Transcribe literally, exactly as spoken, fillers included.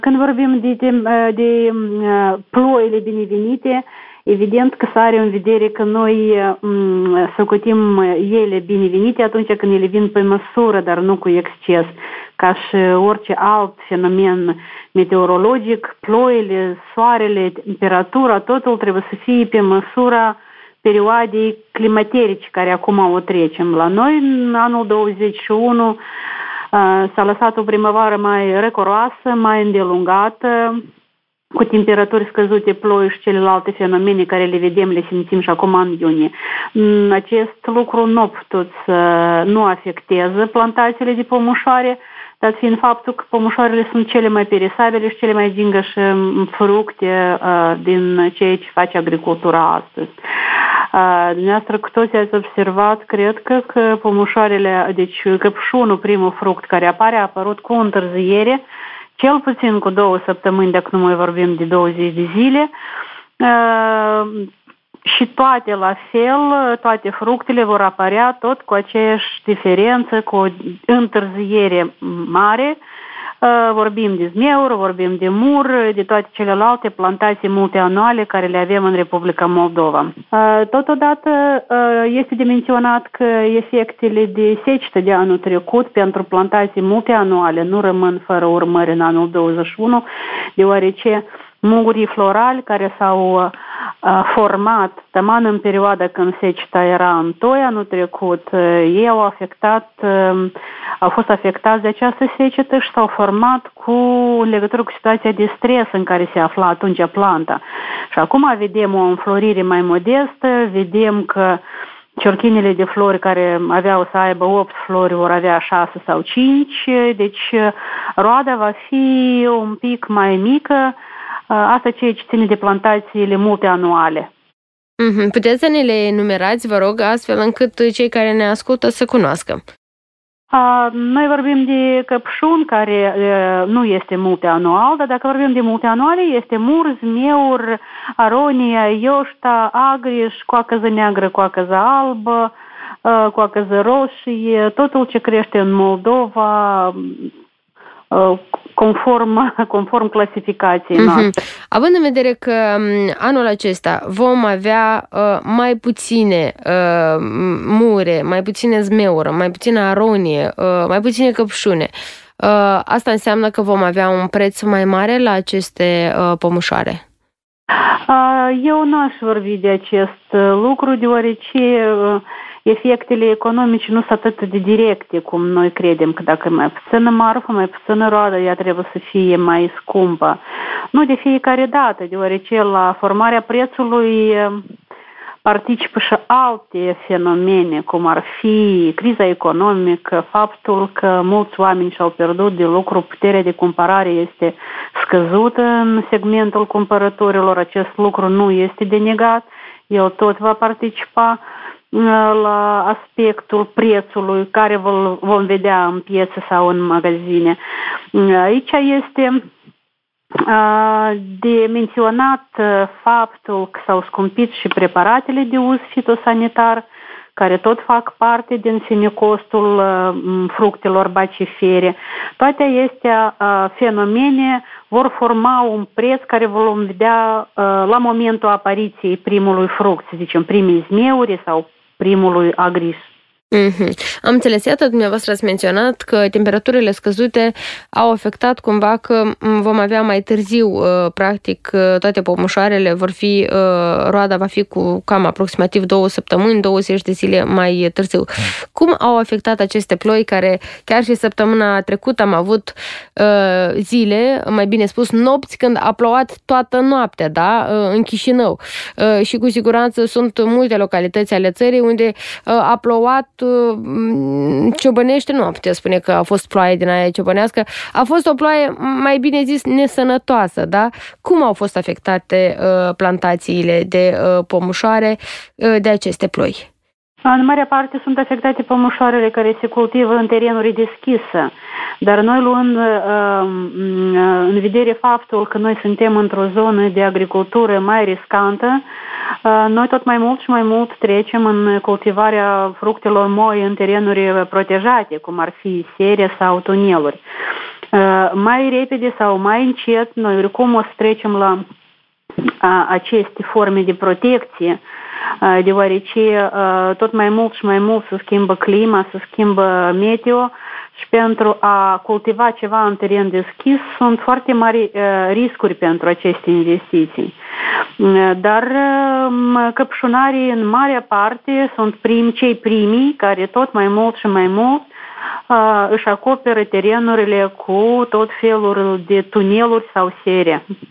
Când vorbim de, de, de ploile binevenite, evident că sare în vedere că noi socotim ele binevenite atunci când ele vin pe măsură, dar nu cu exces. Ca și orice alt fenomen meteorologic, ploile, soarele, temperatura, totul trebuie să fie pe măsura perioadei climaterice care acum o trecem. La noi, în anul douăzeci și unu, s-a lăsat o primăvară mai răcoroasă, mai îndelungată, cu temperaturi scăzute, ploi și celelalte fenomene care le vedem, le simțim și acum în iunie. Acest lucru nu a putut să nu afecteze plantațiile de pămușoare, dat fiind faptul că pămușoarele sunt cele mai perisabile și cele mai gingăși fructe uh, din ceea ce face agricultura astăzi. Uh, dumneavoastră cu toții ați observat, cred că, că pămușoarele, deci căpșunul, primul fruct care apare, a apărut cu întârziere, cel puțin cu două săptămâni, dacă nu mai vorbim de douăzeci de zile, uh, și toate la fel, toate fructele vor apărea tot cu aceeași diferență, cu o întârziere mare. Vorbim de zmeură, vorbim de mur, de toate celelalte plantații multianuale care le avem în Republica Moldova. Totodată este de menționat că efectele de secetă de anul trecut pentru plantații multianuale nu rămân fără urmări în anul douăzeci și unu, deoarece mugurii florali care s-au format taman în perioada când seceta era în toi anul trecut, ei au afectat, au fost afectați de această secetă și s-au format cu legătură cu situația de stres în care se afla atunci planta. Și acum vedem o înflorire mai modestă, vedem că ciorchinele de flori care aveau să aibă opt flori vor avea șase sau cinci, deci roada va fi un pic mai mică. Asta ceea ce ține de plantațiile multianuale. Puteți să ne le enumerați, vă rog, astfel încât cei care ne ascultă să cunoască. Noi vorbim de căpșun, care nu este multianual, dar dacă vorbim de multianuale, este mur, zmeur, aronia, ioșta, agriș, coacăză neagră, coacăză albă, coacăză roșie, totul ce crește în Moldova, conform, conform clasificației noastre. Mm-hmm. Având în vedere că anul acesta vom avea uh, mai puține uh, mure, mai puține zmeură, mai puțină aronie, uh, mai puține căpșune, uh, asta înseamnă că vom avea un preț mai mare la aceste uh, pămușoare? Uh, eu n-aș vorbi de acest lucru, deoarece uh, efectele economice nu sunt atât de directe cum noi credem, că dacă mai puțină marfă, mai puțină roadă, ea trebuie să fie mai scumpă. Nu de fiecare dată, deoarece la formarea prețului participă și alte fenomene, cum ar fi criza economică, faptul că mulți oameni și-au pierdut de lucru, puterea de cumpărare este scăzută în segmentul cumpărătorilor, acest lucru nu este de negat, el tot va participa la aspectul prețului care vom vedea în piețe sau în magazine. Aici este de menționat faptul că s-au scumpit și preparatele de uz fitosanitar, care tot fac parte din semicostul fructelor bacifere. Toate acestea fenomene vor forma un preț care vom vedea la momentul apariției primului fruct, să zicem, primii zmeuri sau primului agriș. Mm-hmm. Am înțeles, iată, dumneavoastră ați menționat că temperaturile scăzute au afectat cumva că vom avea mai târziu, practic, toate pămușoarele vor fi, roada va fi cu cam aproximativ două săptămâni, douăzeci de zile mai târziu. Cum au afectat aceste ploi care chiar și săptămâna trecută am avut zile, mai bine spus nopți, când a plouat toată noaptea, da, în Chișinău. Și cu siguranță sunt multe localități ale țării unde a plouat ciobănește, nu am putea spune că a fost ploaie din aia ciobănească, a fost o ploaie, mai bine zis, nesănătoasă, da? Cum au fost afectate uh, plantațiile de uh, pămușoare uh, de aceste ploi? În mare parte sunt afectate pămușoarele care se cultivă în terenuri deschise, dar noi luând uh, în vedere faptul că noi suntem într-o zonă de agricultură mai riscantă, uh, noi tot mai mult și mai mult trecem în cultivarea fructelor moi în terenuri protejate, cum ar fi sere sau tuneluri. Mai repede sau mai încet, noi oricum o să trecem la aceste forme de protecție, deoarece tot mai mult și mai mult se schimbă clima, se schimbă meteo și pentru a cultiva ceva în teren deschis sunt foarte mari riscuri pentru aceste investiții. Dar căpșunarii în marea parte sunt prim, cei primii care tot mai mult și mai mult își acoperă terenurile cu tot felul de tuneluri sau sere.